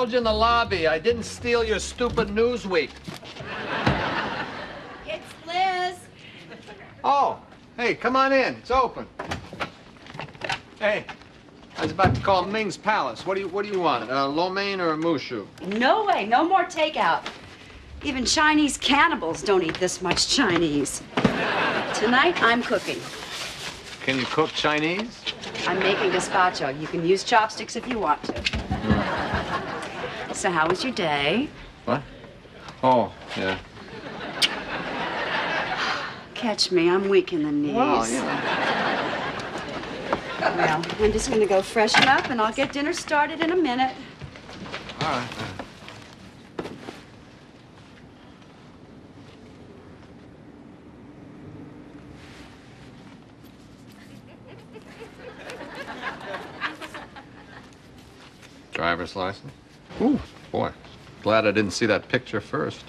told you in the lobby, I didn't steal your stupid Newsweek. It's Liz. Oh, hey, come on in. It's open. Hey, I was about to call Ming's Palace. What do you want? Lo mein or a mushu? No way, no more takeout. Even Chinese cannibals don't eat this much Chinese. Tonight, I'm cooking. Can you cook Chinese? I'm making gazpacho. You can use chopsticks if you want to. So how was your day? What? Oh, yeah. Catch me, I'm weak in the knees. Well, yeah. Well, I'm just gonna go freshen up and I'll get dinner started in a minute. All right. Driver's license? Ooh, boy. Glad I didn't see that picture first.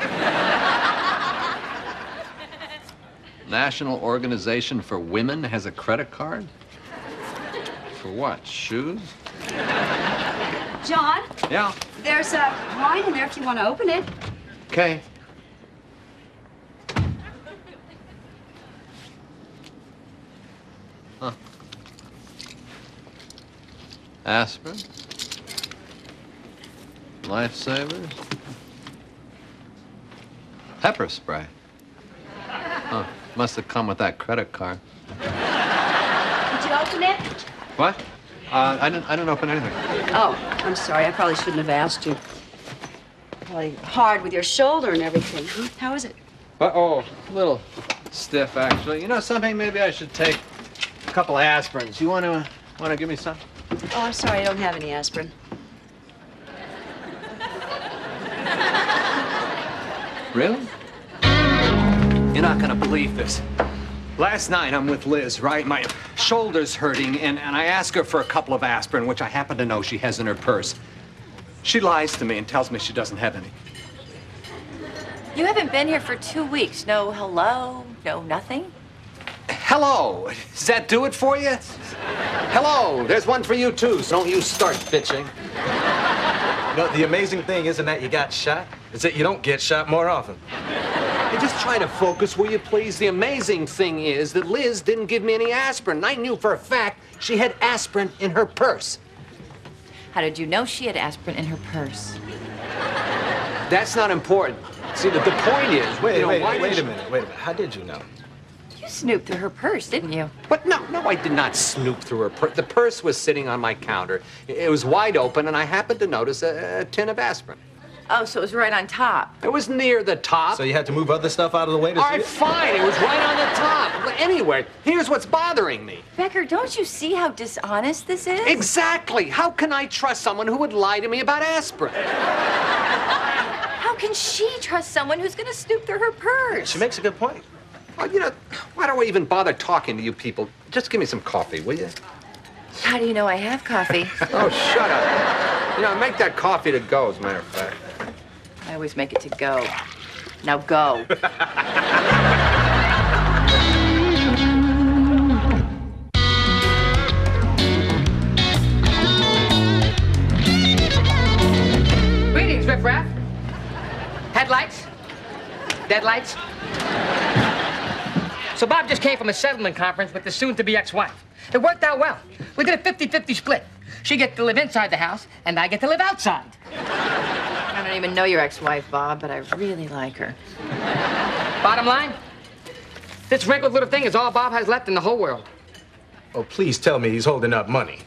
National Organization for Women has a credit card? For what, shoes? John? Yeah? There's wine in there if you want to open it. Okay. Huh. Aspirin? Lifesavers? Pepper spray. Huh. Must have come with that credit card. Did you open it? What? I didn't open anything. Oh, I'm sorry. I probably shouldn't have asked you. Probably hard with your shoulder and everything. Huh? How is it? Oh, a little stiff, actually. You know something? Maybe I should take a couple of aspirins. You want to give me some? Oh, I'm sorry. I don't have any aspirin. Really? You're not gonna believe this. Last night, I'm with Liz, right? My shoulder's hurting, and I ask her for a couple of aspirin, which I happen to know she has in her purse. She lies to me and tells me she doesn't have any. You haven't been here for 2 weeks. No hello, no nothing? Hello. Does that do it for you? Hello. There's one for you, too, so don't you start bitching. You know, the amazing thing isn't that you got shot, it's that you don't get shot more often. Hey, just try to focus, will you, please? The amazing thing is that Liz didn't give me any aspirin. I knew for a fact she had aspirin in her purse. How did you know she had aspirin in her purse? That's not important. See, the point is, Wait a minute. How did you know? You snooped through her purse, didn't you? But no, I did not snoop through her purse. The purse was sitting on my counter. It was wide open, and I happened to notice a tin of aspirin. Oh, so it was right on top. It was near the top. So you had to move other stuff out of the way to All see right, it? fine. It was right on the top. But anyway, here's what's bothering me. Becker, don't you see how dishonest this is? Exactly. How can I trust someone who would lie to me about aspirin? How can she trust someone who's going to snoop through her purse? She makes a good point. Well, you know, why do I even bother talking to you people? Just give me some coffee, will you? How do you know I have coffee? Oh, shut up. You know, make that coffee to go, as a matter of fact. I always make it to go. Now go. Greetings, riffraff. Headlights? Deadlights? So Bob just came from a settlement conference with the soon-to-be ex-wife. It worked out well. We did a 50-50 split. She gets to live inside the house, and I get to live outside. I don't even know your ex-wife, Bob, but I really like her. Bottom line, this wrinkled little thing is all Bob has left in the whole world. Oh, please tell me he's holding up money.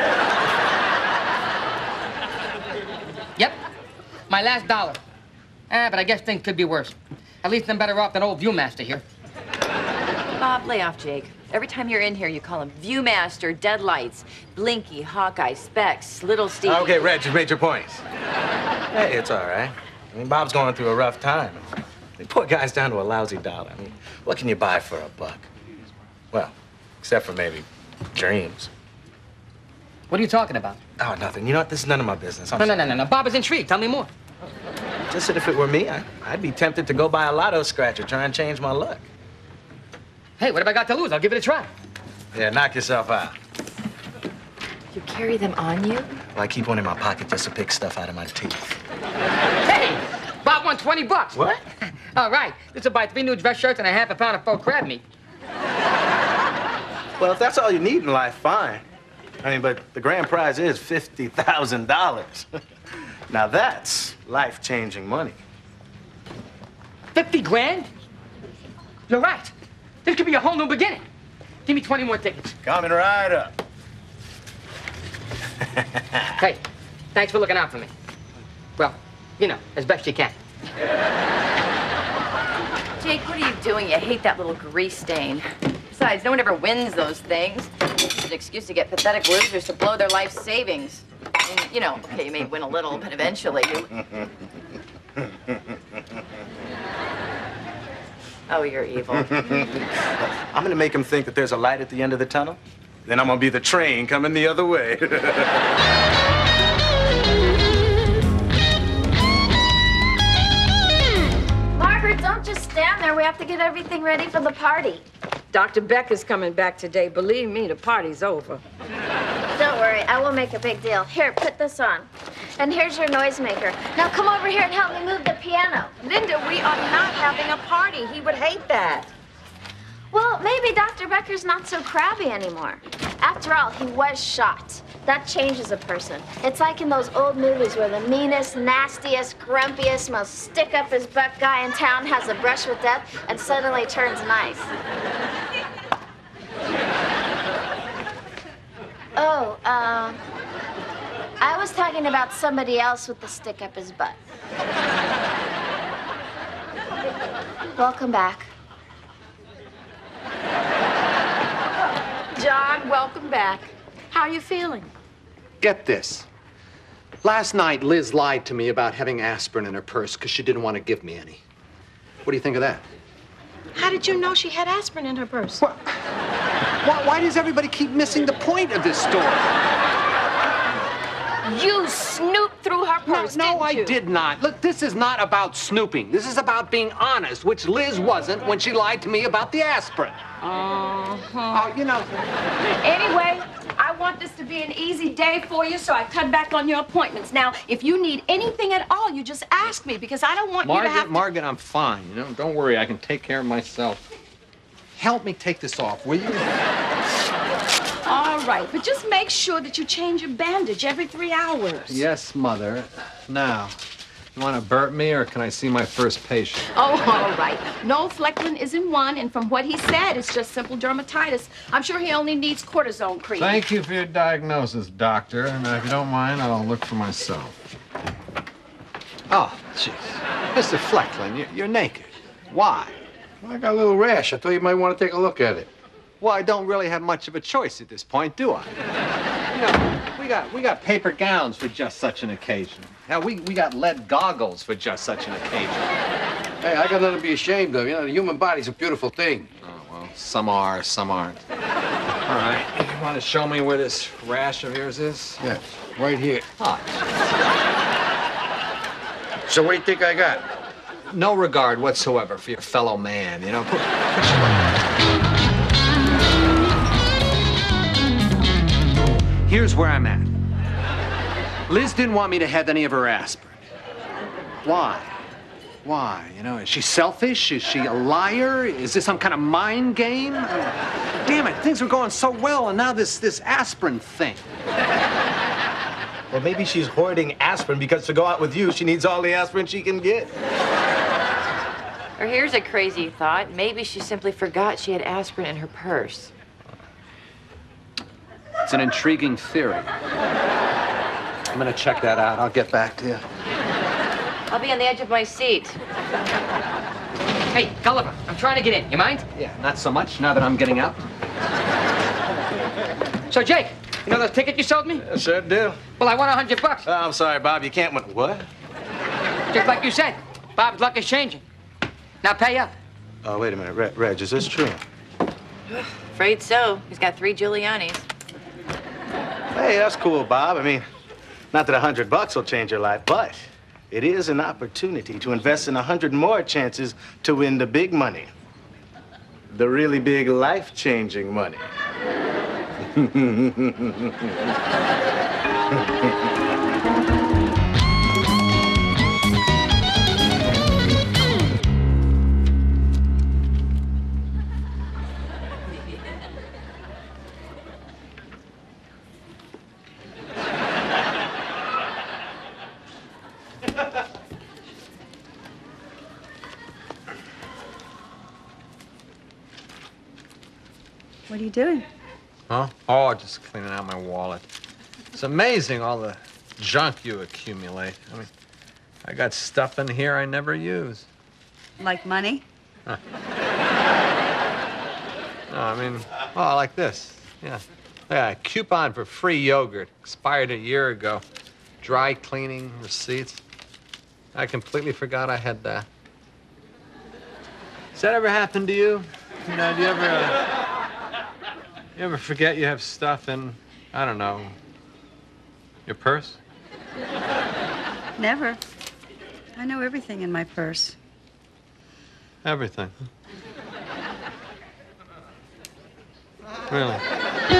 Yep, my last dollar. But I guess things could be worse. At least I'm better off than old Viewmaster here. Bob, lay off Jake. Every time you're in here, you call him Viewmaster, Deadlights, Blinky, Hawkeye, Specs, Little Steve. Okay, Reg, you've made your points. Hey, it's all right. I mean, Bob's going through a rough time. The poor guy's down to a lousy dollar. I mean, what can you buy for $1? Well, except for maybe dreams. What are you talking about? Oh, nothing. You know what? This is none of my business. No. Bob is intrigued. Tell me more. Just that if it were me, I'd be tempted to go buy a lotto scratcher, try and change my luck. Hey, what have I got to lose? I'll give it a try. Yeah, knock yourself out. You carry them on you? Well, I keep one in my pocket just to pick stuff out of my teeth. Hey, Bob won $20. What? All right, this will buy 3 new dress shirts and a half a pound of faux crab meat. Well, if that's all you need in life, fine. I mean, but the grand prize is $50,000. Now that's life-changing money. 50 grand? You're right. This could be a whole new beginning. Give me 20 more tickets. Coming right up. Hey, thanks for looking out for me. Well, you know, as best you can. Jake, what are you doing? You hate that little grease stain. Besides, no one ever wins those things. It's an excuse to get pathetic losers to blow their life savings. I mean, you know, okay, you may win a little, but eventually you... Oh, you're evil. I'm gonna make him think that there's a light at the end of the tunnel. Then I'm gonna be the train coming the other way. Margaret, don't just stand there. We have to get everything ready for the party. Dr. Beck is coming back today. Believe me, the party's over. Don't worry, I won't make a big deal. Here, put this on. And here's your noisemaker. Now come over here and help me move the piano. Linda, we are not having a party. He would hate that. Well, maybe Dr. Becker's not so crabby anymore. After all, he was shot. That changes a person. It's like in those old movies where the meanest, nastiest, grumpiest, most stick-up-his-butt guy in town has a brush with death and suddenly turns nice. Oh, I was talking about somebody else with the stick up his butt. Welcome back. John, welcome back. How are you feeling? Get this. Last night, Liz lied to me about having aspirin in her purse because she didn't want to give me any. What do you think of that? How did you know she had aspirin in her purse? Why does everybody keep missing the point of this story? You snooped through her purse, No, I didn't you? did not. Look, this is not about snooping. This is about being honest, which Liz wasn't when she lied to me about the aspirin. Oh, you know. Anyway, I want this to be an easy day for you, so I cut back on your appointments. Now, if you need anything at all, you just ask me, because I don't want you to have to... Margaret, I'm fine. You know, don't worry. I can take care of myself. Help me take this off, will you? All right, but just make sure that you change your bandage every 3 hours. Yes, Mother. Now, you want to burp me, or can I see my first patient? Oh, all right. No, Flecklin isn't one, and from what he said, it's just simple dermatitis. I'm sure he only needs cortisone cream. Thank you for your diagnosis, doctor. And if you don't mind, I'll look for myself. Oh, jeez. Mr. Flecklin, you're naked. Why? Well, I got a little rash. I thought you might want to take a look at it. Well, I don't really have much of a choice at this point, do I? You know, we got paper gowns for just such an occasion. Now, we got lead goggles for just such an occasion. Hey, I got nothing to be ashamed of. You know, the human body's a beautiful thing. Oh, well, some are, some aren't. All right, you want to show me where this rash of yours is? Yes, right here. Oh, So what do you think I got? no regard whatsoever for your fellow man, you know? Here's where I'm at. Liz didn't want me to have any of her aspirin. Why? Why? You know, is she selfish? Is she a liar? Is this some kind of mind game? Damn it, things were going so well, and now this aspirin thing. Well, maybe she's hoarding aspirin because to go out with you, she needs all the aspirin she can get. Or here's a crazy thought. Maybe she simply forgot she had aspirin in her purse. It's an intriguing theory. I'm gonna check that out. I'll get back to you. I'll be on the edge of my seat. Hey, Gulliver, I'm trying to get in. You mind? Yeah, not so much now that I'm getting out. So, Jake, you know those tickets you sold me? I sure do. Well, I won $100. I'm sorry, Bob, you can't win. What? Just like you said, Bob's luck is changing. Now pay up. Oh, wait a minute. Reg, is this true? Afraid so. He's got 3 Giulianis. Hey, that's cool, Bob. I mean, not that $100 will change your life, but it is an opportunity to invest in 100 more chances to win the big money. The really big, life-changing money. What are you doing? Huh? Oh, just cleaning out my wallet. It's amazing all the junk you accumulate. I mean, I got stuff in here I never use. Like money? Huh. No, I mean, oh, like this. Yeah. Yeah, a coupon for free yogurt. Expired a year ago. Dry cleaning receipts. I completely forgot I had that. Does that ever happen to you? You know, do you ever forget you have stuff in, I don't know, your purse? Never. I know everything in my purse. Everything. Really?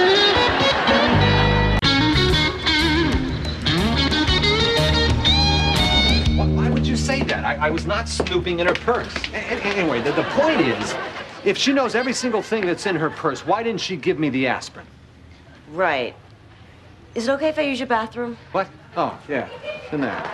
Why would you say that? I was not snooping in her purse. Anyway, the point is, if she knows every single thing that's in her purse, why didn't she give me the aspirin? Right. Is it okay if I use your bathroom? What? Oh, yeah, it's in there.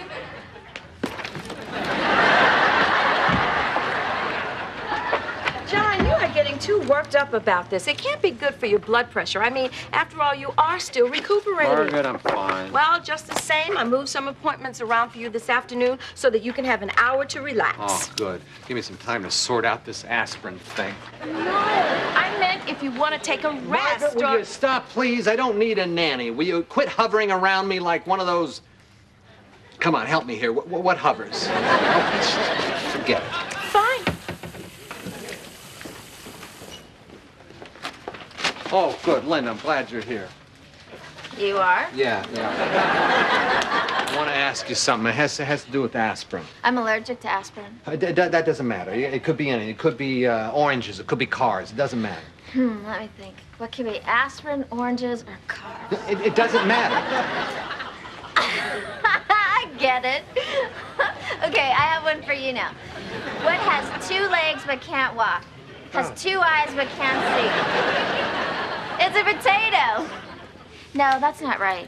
John, you are getting too worked up about this. It can't be good for your blood pressure. I mean, after all, you are still recuperating. Margaret, I'm fine. Well, just the same, I moved some appointments around for you this afternoon so that you can have an hour to relax. Oh, good. Give me some time to sort out this aspirin thing. No, I meant if you want to take a rest. Margaret, will you stop, please? I don't need a nanny. Will you quit hovering around me like one of those... Come on, help me here. What hovers? Oh, forget it. Fine. Oh, good, Linda, I'm glad you're here. You are? Yeah. I want to ask you something. It has to do with aspirin. I'm allergic to aspirin. That doesn't matter. It could be anything. It could be oranges. It could be cars. It doesn't matter. Let me think. What could be aspirin, oranges, or cars? It doesn't matter. I get it. Okay, I have one for you now. What has 2 legs but can't walk? Has 2 eyes but can't see? It's a potato. No, that's not right.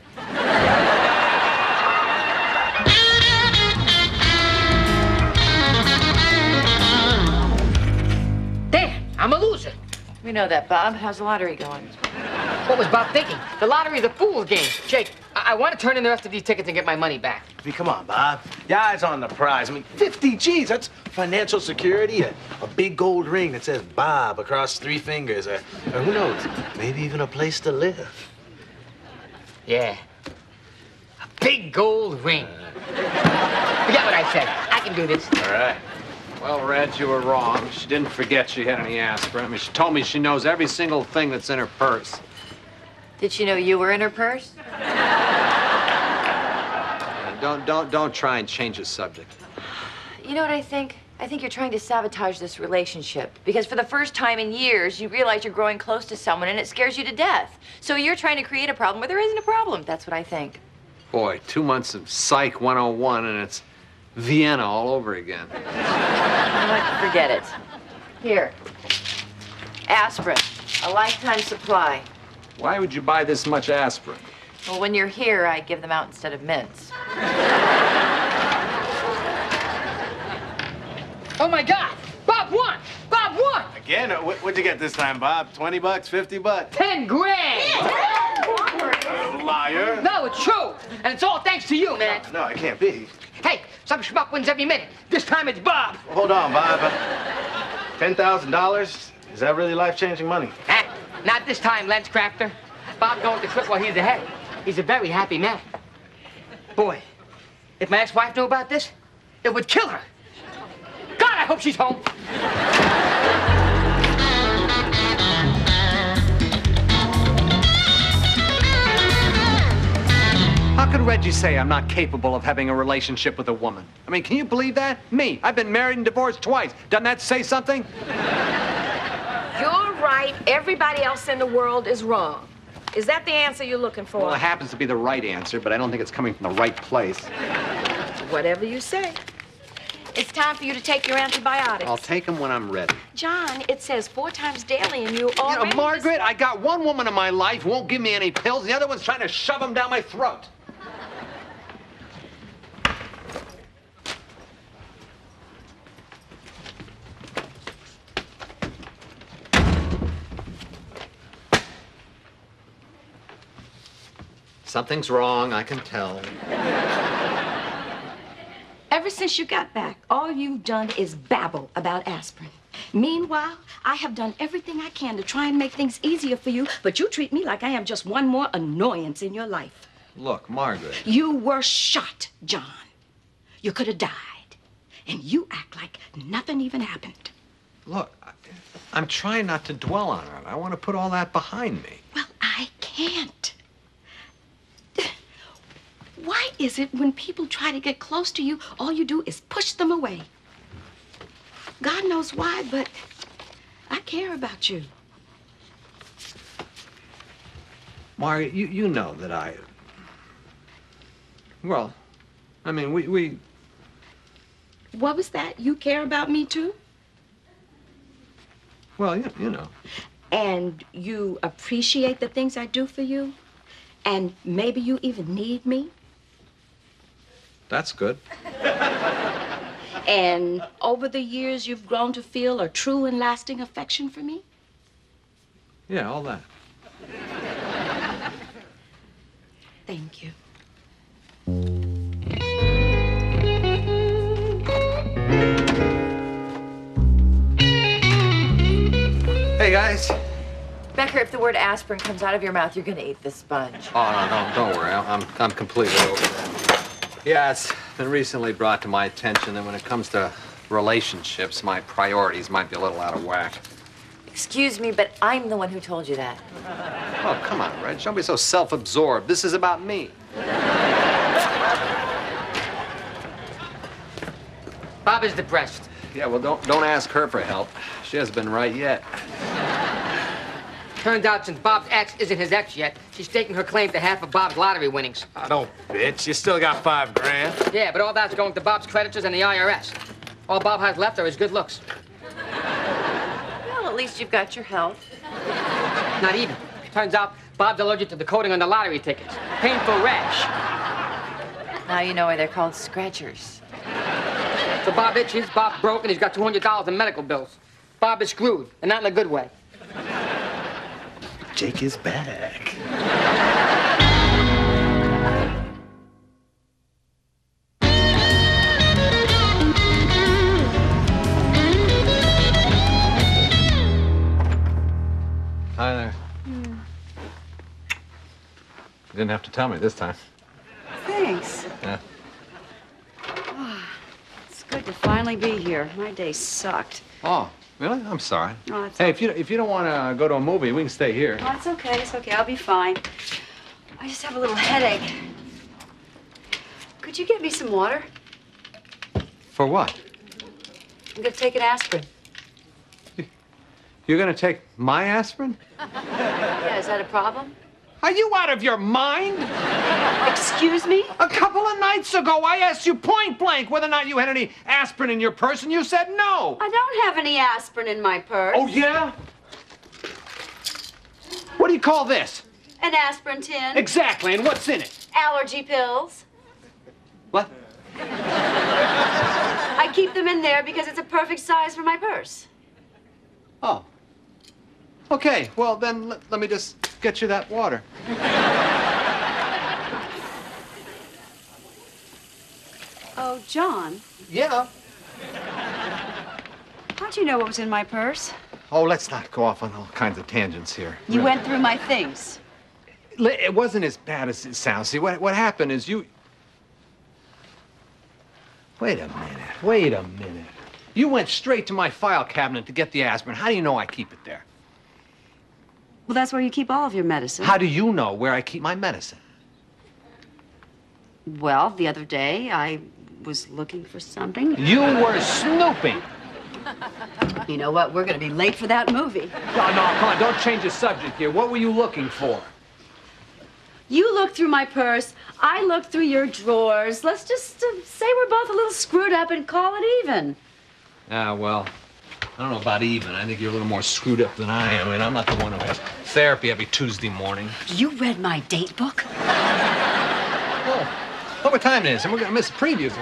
Damn, I'm a loser. We know that, Bob. How's the lottery going? What was Bob thinking? The lottery's a fool's game. Jake, I want to turn in the rest of these tickets and get my money back. I mean, come on, Bob. Your eyes on the prize. I mean, 50 G's, that's financial security. A big gold ring that says Bob across 3 fingers. Or who knows, maybe even a place to live. Yeah. A big gold ring. Forget what I said. I can do this. All right. Well, Reg, you were wrong. She didn't forget she had any aspirin. I mean, she told me she knows every single thing that's in her purse. Did she know you were in her purse? Don't try and change the subject. You know what I think? I think you're trying to sabotage this relationship. Because for the first time in years, you realize you're growing close to someone and it scares you to death. So you're trying to create a problem where there isn't a problem. That's what I think. Boy, 2 months of Psych 101 and it's Vienna all over again. You know what? Forget it. Here. Aspirin. A lifetime supply. Why would you buy this much aspirin? Well, when you're here, I give them out instead of mints. Oh, my God. Bob won. Bob won. Again? What'd you get this time, Bob? 20 bucks, 50 bucks? 10 grand. Liar. No, it's true. And it's all thanks to you, man. No, it can't be. Hey, some schmuck wins every minute. This time it's Bob. Hold on, Bob. $10,000? Is that really life-changing money? Not this time, Lens Crafter. Bob going to quit while he's ahead. He's a very happy man. Boy, if my ex-wife knew about this, it would kill her. God, I hope she's home. How could Reggie say I'm not capable of having a relationship with a woman? I mean, can you believe that? Me, I've been married and divorced twice. Doesn't that say something? You're right. Everybody else in the world is wrong. Is that the answer you're looking for? Well, it happens to be the right answer, but I don't think it's coming from the right place. Whatever you say. It's time for you to take your antibiotics. I'll take them when I'm ready. John, it says 4 times daily and you already... You know, Margaret, I got one woman in my life who won't give me any pills. The other one's trying to shove them down my throat. Something's wrong, I can tell. Ever since you got back, all you've done is babble about aspirin. Meanwhile, I have done everything I can to try and make things easier for you, but you treat me like I am just one more annoyance in your life. Look, Margaret. You were shot, John. You could have died. And you act like nothing even happened. Look, I'm trying not to dwell on it. I want to put all that behind me. Well, I can't. Why is it when people try to get close to you, all you do is push them away? God knows why, but I care about you. Margaret, you know that I... Well, I mean, we... What was that? You care about me, too? Well, you know. And you appreciate the things I do for you? And maybe you even need me? That's good. And over the years, you've grown to feel a true and lasting affection for me? Yeah, all that. Thank you. Hey, guys. Becker, if the word aspirin comes out of your mouth, you're gonna eat the sponge. Oh, no, don't worry. I'm completely over that. Yeah, it's been recently brought to my attention that when it comes to relationships, my priorities might be a little out of whack. Excuse me, but I'm the one who told you that. Oh, come on, Reg. Don't be so self-absorbed. This is about me. Bob is depressed. Yeah, well, don't ask her for help. She hasn't been right yet. Turns out since Bob's ex isn't his ex yet, she's staking her claim to half of Bob's lottery winnings. Oh, don't bitch. You still got $5 grand. Yeah, but all that's going to Bob's creditors and the IRS. All Bob has left are his good looks. Well, at least you've got your health. Not even. Turns out Bob's allergic to the coating on the lottery tickets. Painful rash. Now you know why they're called scratchers. So Bob itches, Bob broke, and he's got $200 in medical bills. Bob is screwed, and not in a good way. Jake is back. Hi there. You didn't have to tell me this time. Thanks. Yeah. It's good to finally be here. My day sucked. Oh, really? I'm sorry. Oh, that's Hey, if you don't want to go to a movie, we can stay here. Oh, it's okay. It's okay. I'll be fine. I just have a little headache. Could you get me some water? For what? I'm gonna take an aspirin. You're gonna take my aspirin? Yeah, is that a problem? Are you out of your mind? Excuse me? A couple of nights ago, I asked you point blank whether or not you had any aspirin in your purse, and you said no. I don't have any aspirin in my purse. Oh, yeah? What do you call this? An aspirin tin. Exactly, and what's in it? Allergy pills. What? I keep them in there because it's a perfect size for my purse. Oh. Okay, well, then let me just get you that water. Oh, John, Yeah? how'd you know what was in my purse? Oh, let's not go off on all kinds of tangents here. You went through my things. It wasn't as bad as it sounds. See, what happened is you... Wait a minute. You went straight to my file cabinet to get the aspirin. How do you know I keep it there? Well, that's where you keep all of your medicine. How do you know where I keep my medicine? Well, the other day, I was looking for something. You were snooping. You know what? We're gonna be late for that movie. No, come on, don't change the subject here. What were you looking for? You looked through my purse. I looked through your drawers. Let's just say we're both a little screwed up and call it even. Ah, well, I don't know about even. I think you're a little more screwed up than I am. I mean, I'm not the one who has therapy every Tuesday morning. You read my date book? Oh, look what time it is, and we're gonna miss the previews.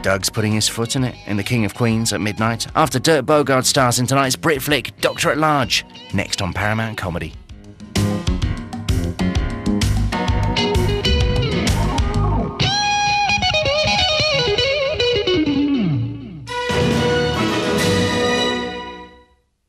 Doug's putting his foot in it in The King of Queens at midnight, after Dirk Bogarde stars in tonight's Brit flick Doctor at Large, next on Paramount Comedy.